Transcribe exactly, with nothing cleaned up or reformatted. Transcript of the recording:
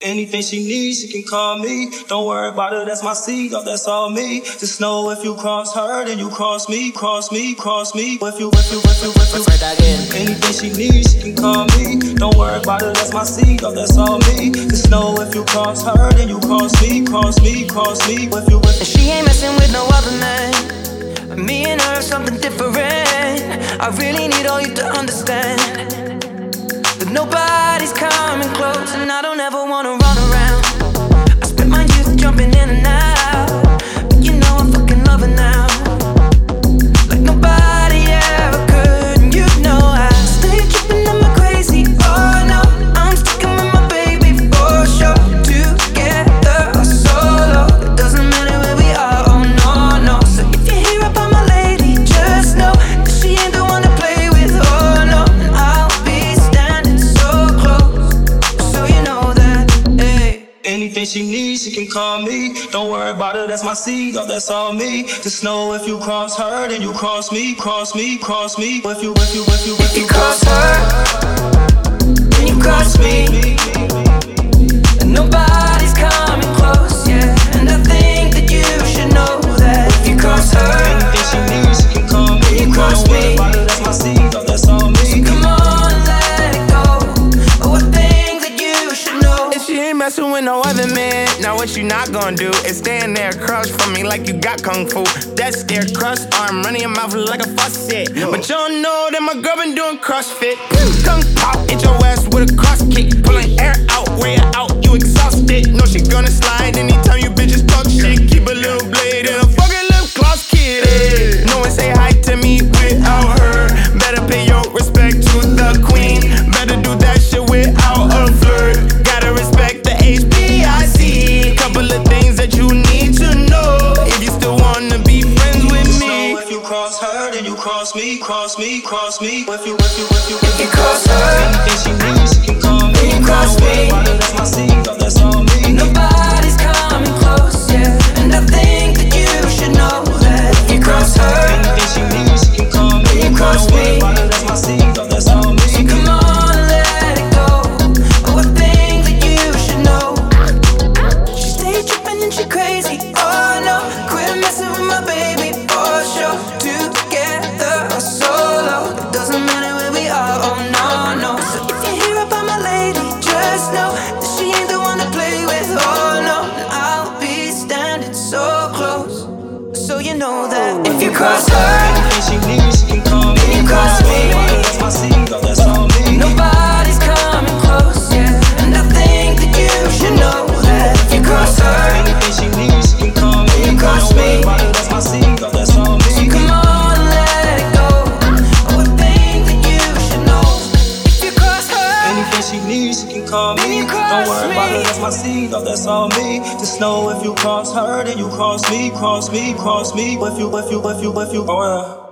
Anything she needs, she can call me. Don't worry about it, that's my seed, oh, that's all me. Just know if you cross her, then you cross me, cross me, cross me. If you, if you, if you, if you. Anything she needs, she can call me. Don't worry about it, that's my seed, oh, that's all me. Just know if you cross her, then you cross me, cross me, cross me. If you, if you. She ain't messing with no other man. Me and her, something different. I really need all you to understand that nobody's coming close, and I don't ever wanna run around. I spent my youth jumping in and out, but you know I'm fucking loving now, like nobody ever could. And you know I stay tripping, am I crazy? Oh no, I'm sticking with my baby for sure. Together or solo, it doesn't matter where we are. Oh no, no. So if you hear about my lady, just know that she ain't the one to play with. Oh no, and I'll be standing so close, so you know that. Hey. Anything she needs, she can call me. Don't worry about it, that's my seed, oh, that's all me. Just know if you cross her, then you cross me, cross me, cross me. If you, if you, if you, if You cross her, then you cross me, and nobody's coming close, yeah. And I think that you should know that if you cross her, anything she needs, she can call me. you cross Don't worry me. about it, that's my seed, oh, that's all me. Come on, let it go. Oh, I think that you should know. And she ain't messing with no other man. Now what you not gonna do is stand there across from me like you got kung fu. That stare cross arm running your mouth like a faucet. But you don't know that my girl been doing CrossFit. Kung pop, hit your ass with a cross kick. Pulling air out, way out, you exhausted. Know she gonna slide anytime you bitches talk shit. Keep a little blade and a fucking lip gloss kid. Hey. No one say hi to me without her. Better pay your respect to the queen. Better do that shit without a flirt. Gotta respect the H B I C. Couple of things that you need to know if you still wanna be friends with Just me. know if you cross her, then you cross me, cross me, cross me. If you, if you, if you, If you cross her, anything she needs, she can call me. you cross Don't worry me. about it, that's my seed, oh, that's all me. nobody's coming close, yeah. And I think that you should know that if you cross her, Anything she needs, she can call me. you cross Don't worry me. about it, that's my seed, oh, that's all me. come on, let it go. Oh, I think that you should know. She stay tripping and she crazy. Oh no, quit messing with my baby for sure. Together or solo, it doesn't matter where we are. Oh no, no. So if you hear about my lady, just know that she ain't the one to play with. Oh no, and I'll be standing so close, so you know that if you cross her, Anything she needs, she can call me. you cross me. Don't worry about it, that's my seed, oh, that's all me. Nobody's coming close, yeah. And I think that you should know that if you cross her, Anything she needs, she can call me. you cross Don't worry me. about it, that's my seed, oh, that's all me. come on, let it go. Oh, I think that you should know if you cross her. Anything she needs, she can call Then me. you cross Don't worry about me. it, that's my seed, oh, that's all me. Just know if you cross her, then you cross me, cross me, cross me. If you, if you, if you, if you, oh, yeah.